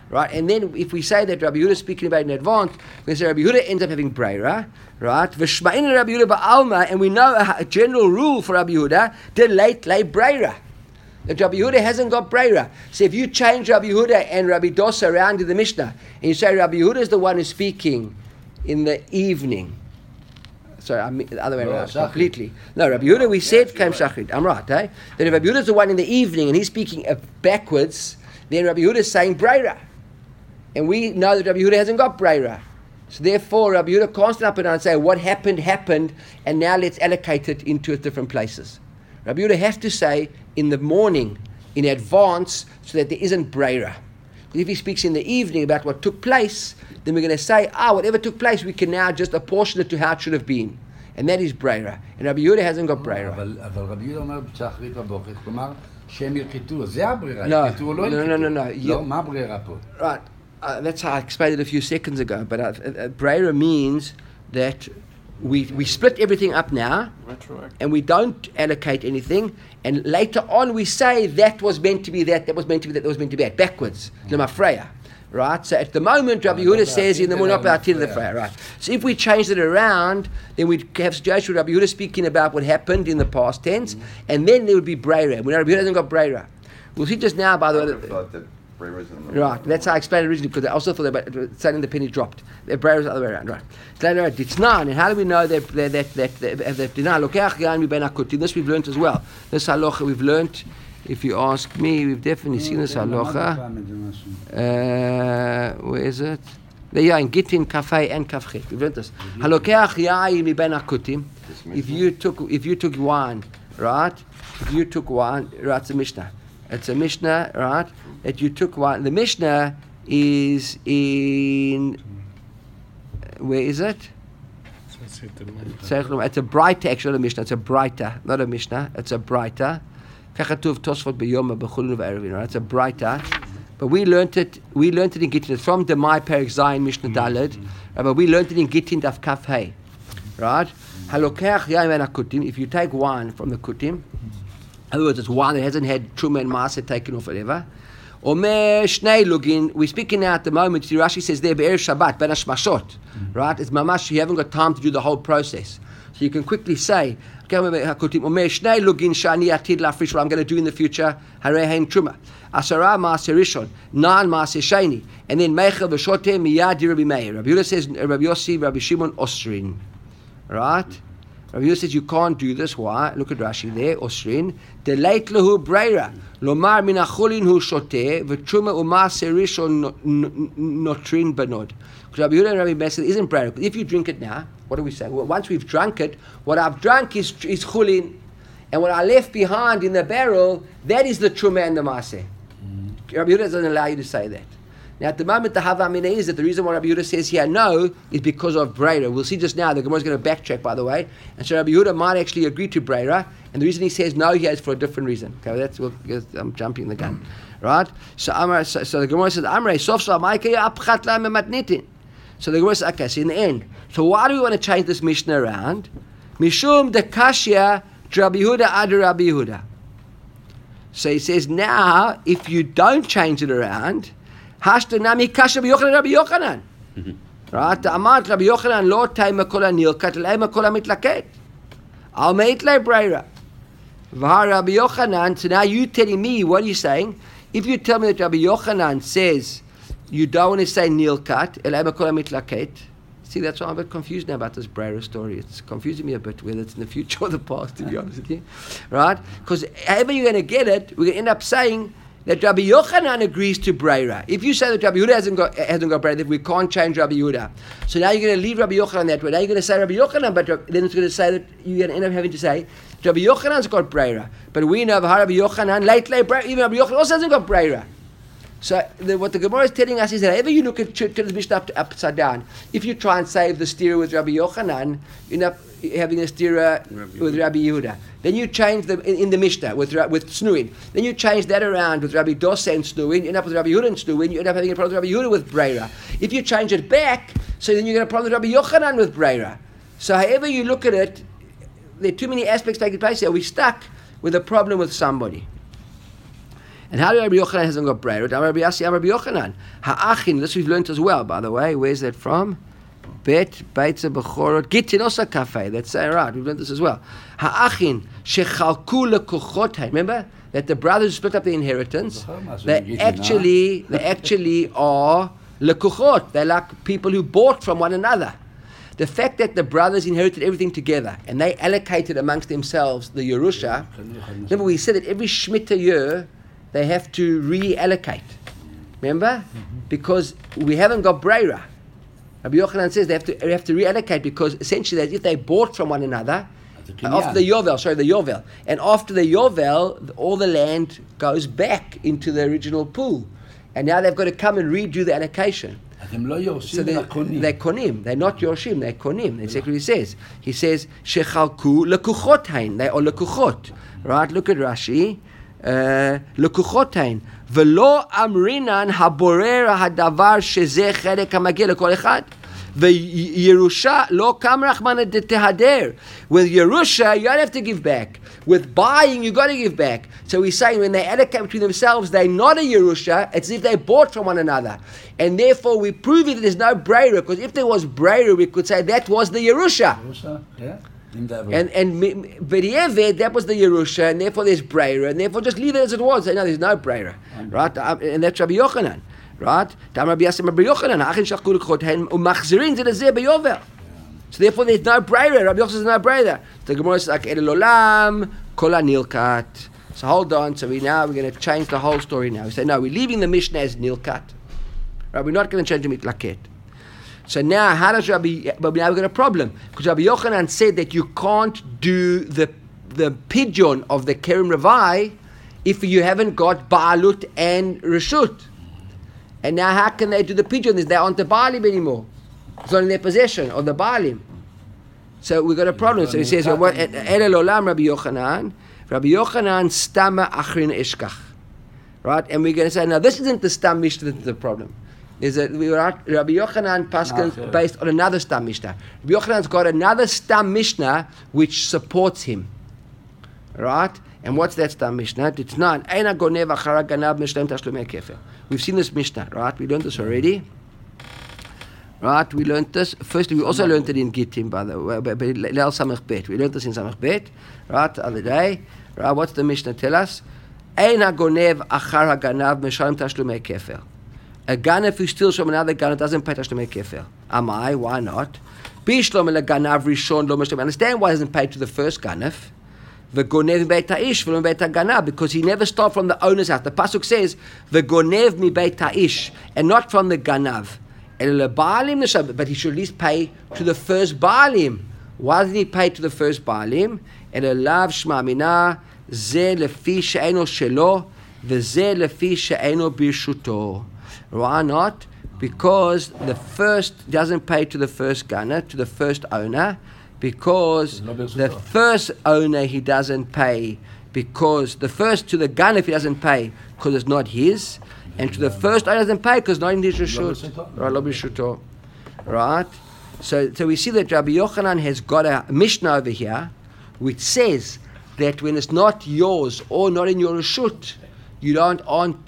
right? And then if we say that Rabbi Yehuda is speaking about in advance, we say Rabbi Yehuda ends up having breira, right? V'shma'in Rabbi Yehuda ba'alma, and we know a general rule for Rabbi Yehuda, delate lay breira. That Rabbi Yehuda hasn't got breira. So if you change Rabbi Yehuda and Rabbi Dosa around in the Mishnah, and you say Rabbi Yehuda is the one who's speaking in the evening. Sorry, I mean the other way around, completely. No, Rabbi Yehuda, we said, came Shachrit. I'm right, eh? That if Rabbi Yehuda is the one in the evening and he's speaking backwards, then Rabbi Yehuda is saying breira. And we know that Rabbi Yehuda hasn't got breira. So therefore, Rabbi Yehuda can't stand up and say, what happened, and now let's allocate it into different places. Rabbi Yehuda has to say in the morning, in advance, so that there isn't breira. If he speaks in the evening about what took place, then we're going to say, whatever took place, we can now just apportion it to how it should have been. And that is breira. And Rabbi Yehuda hasn't got breira. אבל רבי יהודה אומר בשחרית בבוקר, כלומר, שהם ילכתו, זה הברירה, No, ילכתו או לא ילכתו. no. לא, מה הברירה פה? Right. That's how I explained it a few seconds ago. But breira means that we split everything up now, and we don't allocate anything, and later on we say that was meant to be that was meant to be that was meant to be that, backwards, Lemafreya, right? So at the moment, Rabbi Yehuda says in the morning, not about the Freya, right? So if we change it around, then we'd have situation with Rabbi Yehuda speaking about what happened in the past tense, and then there would be breira. When Rabbi Yehuda hasn't got breira, we'll see just now, by the way. Right, that's how I explained it originally, because I also thought that suddenly the penny dropped. The breira is the other way around, right? It's not, and how do we know that this we've learned as well. This halacha we've learned, if you ask me, we've definitely seen this halacha. Where is it? There you are, in Gittin, Kafei, and Kafchet. We've learned this. If you took wine, right? If you took wine, right, it's a Mishnah. It's a Mishnah, right? That you took one. The Mishnah is in. Where is it? It's a Breita, actually, a Mishnah. It's a Breita, not a Mishnah. It's a Breita. Kachatuv Tosfot b'Yoma b'Chulin v'Erevin. Right? It's a Breita. But we learned it in Gittin. It's from the Mai Perek Zayin Mishnah Daled. But we learned it in Gittin Daf Kaf Hey. Right? Halokeach yain ben hakutim. If you take wine from the kutim, in other words, it's wine that hasn't had truma and maaseh taken off whatever. Omer shnei lugin. We're speaking now at the moment. Rashi says there be'er Shabbat ben hashmashot. Right? It's mamash. You haven't got time to do the whole process, so you can quickly say, "Okay, Omer shnei lugin shani atid lafrish." What I'm going to do in the future, harei hein truma. Asara maaseh rishon, nan maaseh sheni, and then meichel v'shote miyad Rabbi Meir. Rabbi Yehuda says, Rabbi Yossi, Rabbi Shimon osrin. Right? Rabbi Yehuda says you can't do this. Why? Look at Rashi there. Osrin. Deleit lehu breira. Lomar min achulin hu shoteh. V'truma u'maaseh rishon notrin benod. Because Rabbi Yehuda and Rabbi Meir said isn't breira. If you drink it now, what do we say? Well, once we've drunk it, what I've drunk is chulin. And what I left behind in the barrel, that is the truma and the maaseh. Rabbi Yehuda doesn't allow you to say that. Now, at the moment, the Hava Amina is that the reason why Rabbi Yehuda says here no is because of breira. We'll see just now, the Gemara is going to backtrack, by the way. And so Rabbi Yehuda might actually agree to breira. And the reason he says no here is for a different reason. Okay, I'm jumping the gun. Right? So the Gemara says, Amrei, sof sof ma'ikei apchat la mematnitin. So the Gemara says, okay, so in the end. So why do we want to change this Mishnah around? Mishum de kashya Rabbi Yehuda ad Rabbi Yehuda. So he says, now, if you don't change it around, Hashtanami kasha b'Yochanan Rabbi Yochanan. Right? Amart Rabbi Yochanan lo taima kol hanilkat leima kol hamitlaket. Al meit le breira. V'ha Rabbi Yochanan. So now you telling me, what are you saying? If you tell me that Rabbi Yochanan says you don't want to say nilkat leima kol hamitlaket. See, that's why I'm a bit confused now about this breira story. It's confusing me a bit, whether it's in the future or the past, to be honest with you. Right? Because however you're going to get it, we're going to end up saying that Rabbi Yochanan agrees to breira. If you say that Rabbi Yehuda hasn't got breira, that we can't change Rabbi Yehuda. So now you're going to leave Rabbi Yochanan that way. Now you're going to say Rabbi Yochanan, but then it's going to say that you're going to end up having to say Rabbi Yochanan's got breira. But we know Rabbi Yochanan, late breira, even Rabbi Yochanan also hasn't got breira. So what the Gemara is telling us is that whenever you look at the Mishnah upside down, if you try and save the stira with Rabbi Yochanan, you end up having a stira with Rabbi Yehuda. Then you change in the Mishnah with Snuin. Then you change that around with Rabbi Dosa and Snuin. You end up with Rabbi Yehuda and Snuin. You end up having a problem with Rabbi Yehuda with breira. If you change it back, so then you're going to have a problem with Rabbi Yochanan with breira. So however you look at it, there are too many aspects taking place here. We're stuck with a problem with somebody. And how do Rabbi Yochanan hasn't got Breira? Rabbi Yassi, Rabbi Yochanan. Ha'achin, this we've learned as well, by the way. Where's that from? Bet, Beitza, Bechorot, Gitin, Osa Cafe. That's right, we've learned this as well. Ha'achin, shechalku lekuchot. Remember that the brothers split up the inheritance. They actually are lekuchot. They're like people who bought from one another. The fact that the brothers inherited everything together and they allocated amongst themselves the Yerusha. Remember, we said that every Shemitah year they have to reallocate. Remember? Because we haven't got Breira. Rabbi Yochanan says they have to reallocate because essentially if they bought from one another after the Yovel, and after the Yovel, all the land goes back into the original pool, and now they've got to come and redo the allocation. So they're konim. They're not yorshim. They're konim. That's exactly what he says. He says shechalku lekuchot hain. They are lekuchot. Right? Look at Rashi. Lekuchot hain. V'lo amrinan haborer hadavar shezeh chelek hamageh lekol echad. Yerusha lo kam rachmana detehader. With Yerusha, you don't have to give back. With buying, you got to give back. So he's saying when they allocate between themselves, they're not a Yerusha. It's as if they bought from one another, and therefore we prove it that there's no Breira. Because if there was Breira, we could say that was the Yerusha. Yeah. And B'di'evet, that was the Yerusha, and therefore there's Breira, and therefore just leave it as it was. Say no, there's no Breira, right? And that's Rabbi Yochanan. Right? So therefore there's no Breira. Rabbi Yochanan says no Breira. The Gemara is like Edel Olam, Kol Nilkat. So hold on. So we're going to change the whole story now. We say no, we're leaving the Mishnah as Nilkat. Right? We're not going to change the Mitlaket. So now, how does but now we've got a problem because Rabbi Yochanan said that you can't do the pidyon of the Kerem Revai if you haven't got Ba'alut and Reshut. And now how can they do the pidyon? They aren't the Baalim anymore. It's not in their possession of the Baalim. So we've got a problem. So he says, Elel Olam Rabbi Yochanan stama achrin eshkach. Right? And we're going to say, now this isn't the Stam Mishnah that's the problem. Is that Rabbi Yochanan Paskin based on another Stam Mishnah. Rabbi Yochanan's got another Stam Mishnah which supports him. Right? And what's that Stam Mishnah? It's not. We've seen this Mishnah, right? We learned this already. Right? We learned this. Firstly, we also learned it in Gittim, by the way. Leil Samach Bet. We learned this in Samach Bet, right? The other day. Right? What's the Mishnah tell us? Ein hagonev achar haganav meshalem tashlumei kefel. A ganav who steals from another ganav doesn't pay tashlumei kefel. Amai? Why not? Bishlom el ganav rishon lo meshalem. Understand why he doesn't pay to the first ganav? V'gonev mi beit ha'ish v'lo mi beit haganav, because he never stole from the owner's house. The pasuk says v'gonev mi beit ha'ish, and not from the ganav. But he should at least pay to the first Baalim. Why did he pay to the first Baalim? Elelav shma mina ze lefi she'eno shelo v'ze lefi she'eno birshuto. Why not? Because the first doesn't pay to the first gunner, to the first owner, because the first owner he doesn't pay, because the first to the gunner if he doesn't pay because it's not his. And to the first owner doesn't pay because not in his reshut. Right? So we see that Rabbi Yochanan has got a Mishnah over here which says that when it's not yours or not in your reshut, you aren't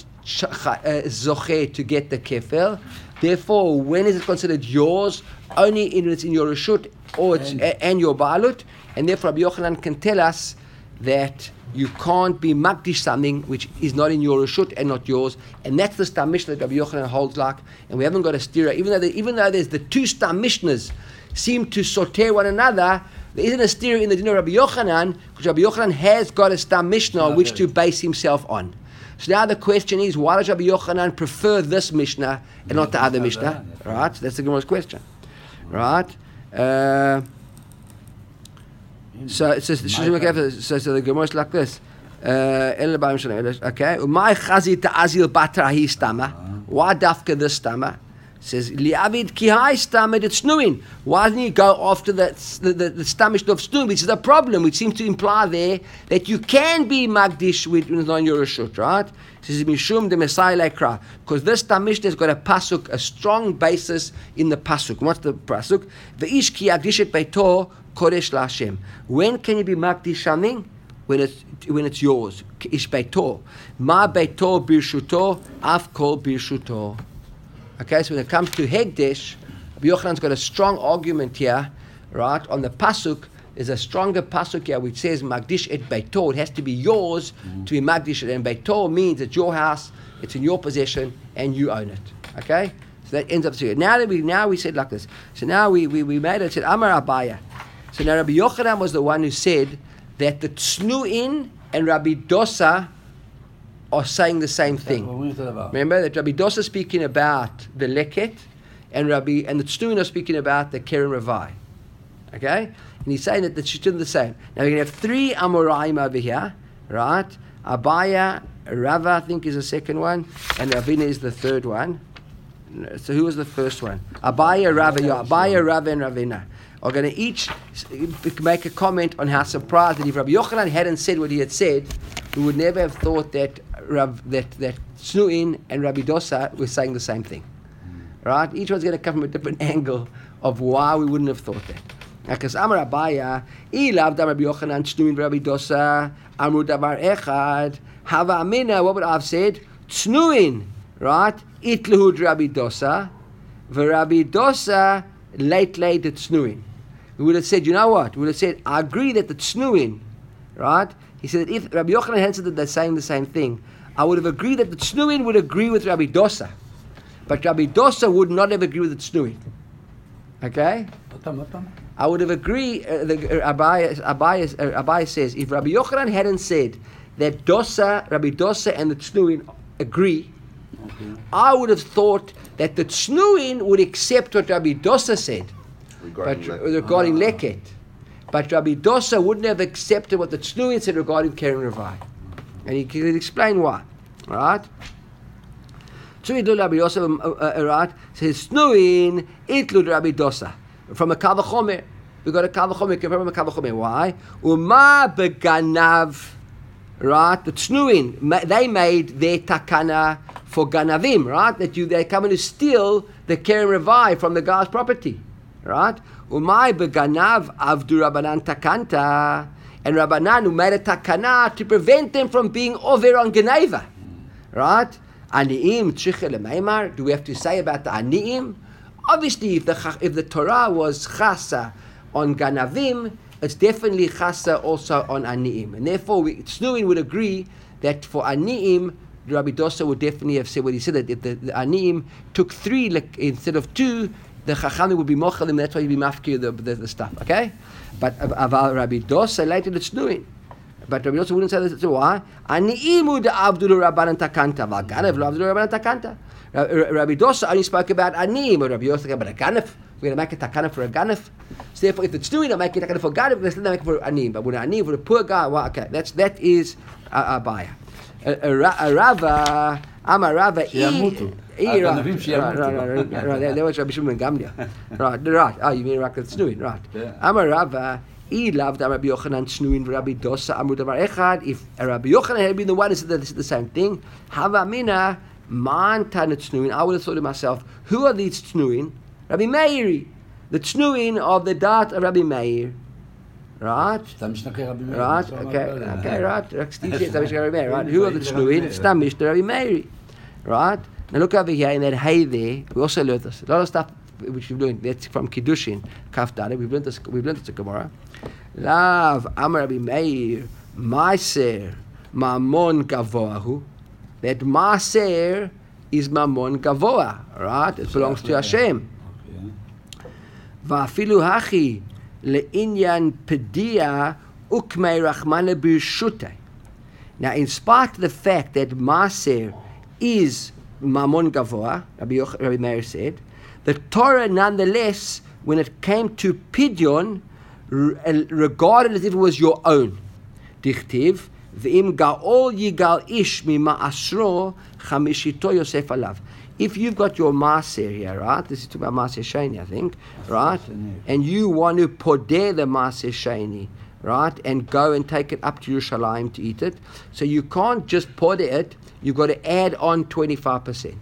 zoche to get the kefel. Therefore, when is it considered yours? Only when it's in your reshut or it's and your baalut. And therefore, Rabbi Yochanan can tell us that you can't be makdish something which is not in your reshut and not yours, and that's the Stam Mishnah that Rabbi Yochanan holds like. And we haven't got a stira, even though there's the two Stam Mishnahs seem to soter one another. There isn't a stira in the din of Rabbi Yochanan because Rabbi Yochanan has got a Stam Mishnah which to base himself on. So now the question is, why does Rabbi Yochanan prefer this Mishnah and not the other Mishnah? Right? So that's the Gemara's question. Right? So it says, so the Gemara is like this. Okay. Why dafka this stama? It says, Liavid kihai stama that snuin. Why doesn't he go after the stamish of snun, which is a problem, which seems to imply there that you can be magdish with on your reshut, right? It says, Mishum de Messiah lekra. Because this stamish has got a pasuk, a strong basis in the pasuk. What's the pasuk? Ve'ish ki yagdishet beito Kodesh Lashem. When can you be makdish something? when it's yours. Ish beito. Ma beito birshuto, af kol birshuto. Okay, so when it comes to Hegdesh, Rabbi Yochanan's got a strong argument here, right? On the pasuk, there's a stronger pasuk here which says Magdish et beito. It has to be yours to be Magdish, and beito means it's your house, it's in your possession, and you own it. Okay, so that ends up here. Now we said like this. So now we made it. Said Amar Abaya. So now Rabbi Yochanan was the one who said that the Tznu'in and Rabbi Dosa are saying the same thing. Remember that Rabbi Dosa is speaking about the leket, and the Tznu'in are speaking about the Keren Ravai. Okay, and he's saying that the shittim the same. Now we're going to have 3 Amoraim over here, right? Abaya, Rava, I think, is the second one, and Ravina is the third one. So who was the first one? Abaya, Rava, and Ravina are going to each make a comment on how surprised that if Rabbi Yochanan hadn't said what he had said, we would never have thought that that Tznu'in and Rabbi Dosa were saying the same thing. Right? Each one's going to come from a different angle of why we wouldn't have thought that. Because Amar Abaya, Ilav Dam Rabbi Yochanan Tznu'in Rabbi Dosa, Amru Davar Echad, Hava Amina, what would I have said? Tznu'in, right? Itlehud Rabbi Dosa, V'Rabbi Dosa, late the Tznu'in. We would have said, you know what? We would have said, I agree that the Tznu'in, right? He said, if Rabbi Yochanan had said that they're saying the same thing, I would have agreed that the Tznu'in would agree with Rabbi Dosa. But Rabbi Dosa would not have agreed with the Tznu'in. Okay? I would have agreed, Abai says, if Rabbi Yochanan hadn't said that Rabbi Dosa and the Tznu'in agree, I would have thought that the Tznu'in would accept what Rabbi Dosa said regarding leket. But Rabbi Dosa wouldn't have accepted what the Tznu'in said regarding Keren Ravai. And he can explain why. Alright? So Rabbi Dosa, right, says Tznu'in, itlud Rabbi Dosa. From a Kal V'chomer. We got a Kal V'chomer, from a Kal V'chomer. Why? Uma beganav. Right? The Tznu'in, they made their takana for ganavim, right? That they're coming to steal the Keren Ravai from the guy's property. Right? Umay beganav avdu Rabbanan takanta, and Rabbanan who made a takana to prevent them from being over on Geneva. Right? Aniim tzricha lemeimar. Do we have to say about the aniim? Obviously, if the Torah was chasa on ganavim, it's definitely chasa also on aniim, and therefore Tznu'in would agree that for aniim, Rabbi Dosa would definitely have said what he said, that if the aniim took 3 instead of 2, the Chachamim would be mochalim, that's why he'd be mafkir the stuff, okay? But Rabbi Dosa later the Tznu'in. But Rabbi Dosa wouldn't say this. So why? Ani'imu da'abdu Rabbanan takanta, v'ganav lo abdu Rabbanan takanta. Rabbi Dosa only spoke about ani'im, but Rabbi Dosa about a ganef. We're going to make a takana for a ganef. So therefore, if the Tznu'in are making a takana for a ganef, let's let them make it for ani'im. But when ani'im for a poor guy, well, okay, that is a baya. Rava, Amar Rava, that was Rabbi Shimon ben Gamliel. Right. Oh, you mean Rabbi Tznu'in, right? Amar Rava, loved Rabbi Yochanan Tznu'in, Rabbi Dosa, Amru Davar Echad. If Rabbi Yochanan had been the one who said that this is the same thing, Hava Mina, Man Tana Tznu'in. I would have thought to myself, who are these Tznu'in? Rabbi Meir, the Tznu'in of the dot of Rabbi Meir. Right? Right? Okay, right. Right? Who are the Tznu'in? It's Tamish the Rabbi Meir. Right? Now look over here in that hay there. We also learned this. A lot of stuff which we've learned. That's from Kiddushin, Kaf Daled. We've learned this in Gemara. Lav Amar Rabbi Meir Maaser Mamon Gavoahu. That Maaser is Mamon Gavoa. Right? It belongs to Hashem. Va'afilu hachi le'inyan pedia ukmei rachmana b'rshutei. Now, in spite of the fact that Maaser is Mamon Gavoa, Rabbi Meir said, the Torah nonetheless, when it came to Pidyon, regarded as if it was your own. Dichtiv, v'im ga'ol yigal ish mima'asro chamishito Yosef alav. If you've got your Maaser here, right? This is about Maaser Sheni, I think, right? And you want to podeh the Maaser Sheni, right? And go and take it up to Yerushalayim to eat it. So you can't just podeh it. You've got to add on 25%.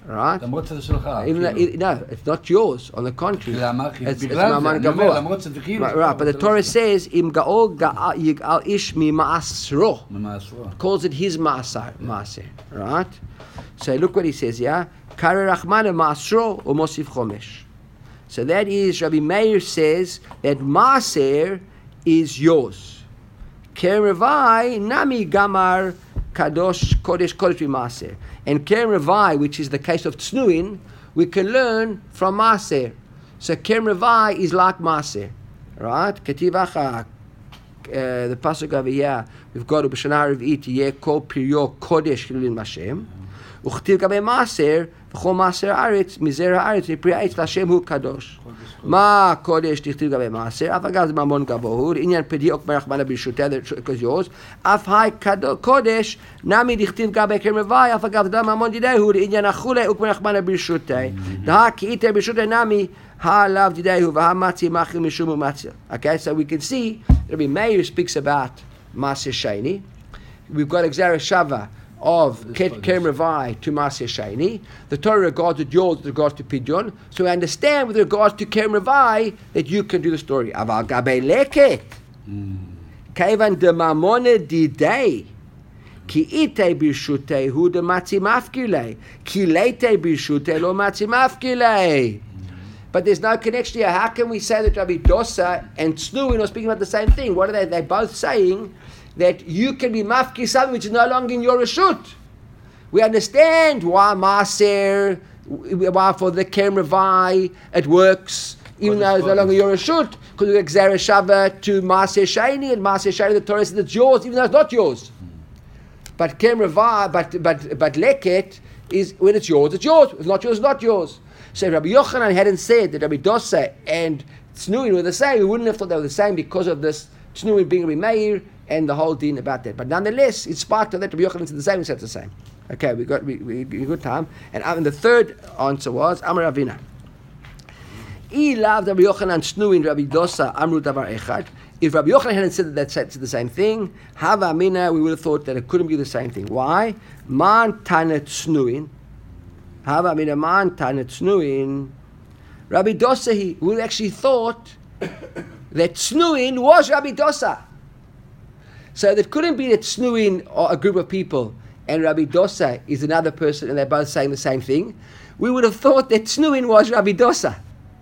right? למרות שזה שלך. Even though, no, it's not yours. On the contrary, למה? it's בגלל זה, Maman אני אומר, Gavoa. למרות שזה כאילו... Right, but the Torah says, "Im ga'ol yig'al ish mima'asro." ממעשרו. Calls it his maaser, right? So look what he says here. Kare rachmana ma'asro u'mosif chomesh. So that is, Rabbi Meir says that maaser is yours. Keren Ravai nami gamar kadosh kodesh maaser. And Keren Ravai, which is the case of Tznuin, we can learn from maaser. So Keren Ravai is like maaser, right? Ketivacha, the pasuk over here, we've got B'shana Rev'it yeh kol piryo kodesh hilulin Hashem. Uchtiv gabe maaser v'chol maaser haaretz mizer haaretz mipri ha'etz l'Hashem hu kadosh. Ma kodesh tichtiv gabe maaser. Af agav זה ממון גבוה. עניין פדיוק ברחמנא ברשותיה, because yours. אף היי kodesh nami tichtiv gabe Keren Ravai. אף אגב זה ממון דידהו. עניין החולה וקברחמנא ברשותיה. דהה כי איתר ברשותיה nami ha'alav didehu v'ha'matzi machil mishum u'matzil. Okay, so we can see Rabbi Meir speaks about Maaser Sheni. We've got Gzera Shava of Keren Ravai to Maaser Sheni. The Torah regards it yours with regards to Pidyon. So we understand with regards to Keren Ravai that you can do the story. Aval gabe leket. Kaivan de mamone didei. Ki ite birshutei hu de matzi mafkilei. Ki leite birshutei lo matzi mafkilei. But there's no connection here. How can we say that Rabbi Dosa and Tznuin are speaking about the same thing? What are they? They're both saying that you can be mafki something which is no longer in your reshut. We understand why Maaser, why for the Keren Ravai it works, even though it's no longer your reshut, because we Gzera Shava to Maaser Sheni, and Maaser Sheni the Torah says it's yours, even though it's not yours. But Keren Ravai, but Leket is when it's yours, it's yours. If it's not yours, it's not yours. So if Rabbi Yochanan hadn't said that Rabbi Dosa and Tznuin were the same, we wouldn't have thought they were the same because of this Tznuin being Rabbi Meir and the whole din about that. But nonetheless, in spite of that, Rabbi Yochanan said the same, we said the same. Okay, we good time. And the third answer was Amar Avina. I loved Rabbi Yochanan Tznuin, Rabbi Dosa, Amru Davar Echad. If Rabbi Yochanan hadn't said that said the same thing, Hava Amina, we would have thought that it couldn't be the same thing. Why? Man Tanet Tznuin. Hava min a man tanet Tznuin. Rabbi Dosa, we actually thought that Tznuin was Rabbi Dosa. So that couldn't be that Tznuin are a group of people and Rabbi Dosa is another person and they're both saying the same thing. We would have thought that Tznuin was Rabbi Dosa.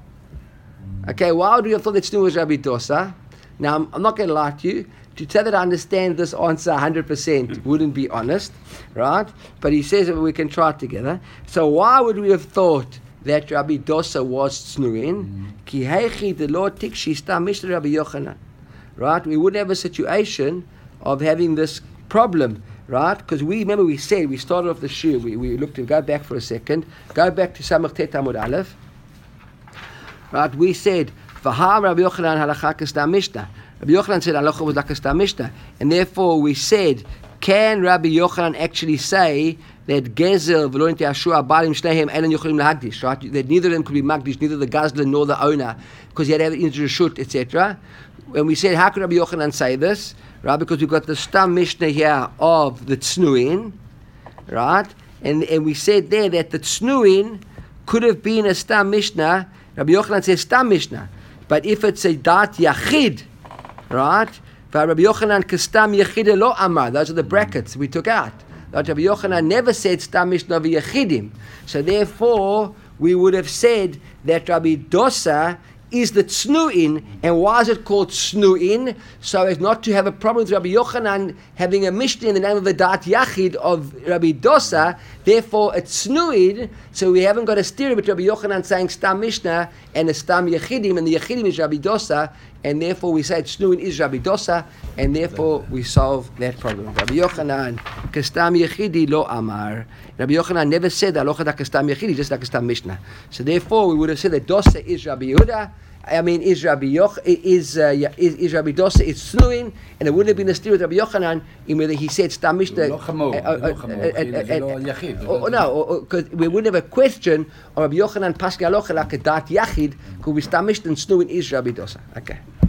Okay, why would we have thought that Tznuin was Rabbi Dosa? Now, I'm not going to lie to you. To say that I understand this answer 100% wouldn't be honest, right? But he says that we can try it together. So why would we have thought that Rabbi Dosa was Tznuin? Ki heichi de lo tikshi stam mishra Rabbi Yochanan. Right? We wouldn't have a situation of having this problem, right? Because we started off the shir, we looked at, go back for a second, go back to Samach Tet Amud Aleph. Right? We said, V'ha Rabbi Yochanan halacha kastam mishnah. Rabbi Yochanan said halacha was like a stam mishnah, and therefore we said, can Rabbi Yochanan actually say that Gezel v'lo nitei Yeshua balim shnehem elan yochalim lahagdish, right? That neither of them could be magdish, neither the gazlan nor the owner, because he had to have it into the shut, etc. And we said, how could Rabbi Yochanan say this, right? Because we've got the stam mishnah here of the tznuin, right? And we said there that the tznuin could have been a stam mishnah. Rabbi Yochanan says stam mishnah, but if it's a dat yachid, right? Rabbi Yochanan kastam yachid lo amar. Those are the brackets we took out. Rabbi Yochanan never said stam mishnah v'yachidim. So therefore, we would have said that Rabbi Dosa is the tznuin. And why is it called tznuin? So as not to have a problem with Rabbi Yochanan having a mishnah in the name of the dat yachid of Rabbi Dosa. Therefore, it's tznuin. So we haven't got a steer with Rabbi Yochanan saying stam mishnah and a stam yachidim, and the yachidim is Rabbi Dosa. And therefore we say Tznuin is Rabbi Dosa, and therefore we solve that problem. Rabbi Yochanan, Kastam Yechidi lo Amar. Rabbi Yochanan never said Alocha da Kastam Yechidi, just like Kastam Mishnah. So therefore we would have said that Dosa is Rabbi Yehuda, is Rabbi Dosa, it's Tznuin, and it wouldn't have been a steer with Rabbi Yochanan in whether he said Stam Mishnah. No, because we wouldn't have a question of Rabbi Yochanan Pascha Alocha like a Dat Yachid, because we Stam Mishnah and Tznuin is Rabbi Dosa. Okay.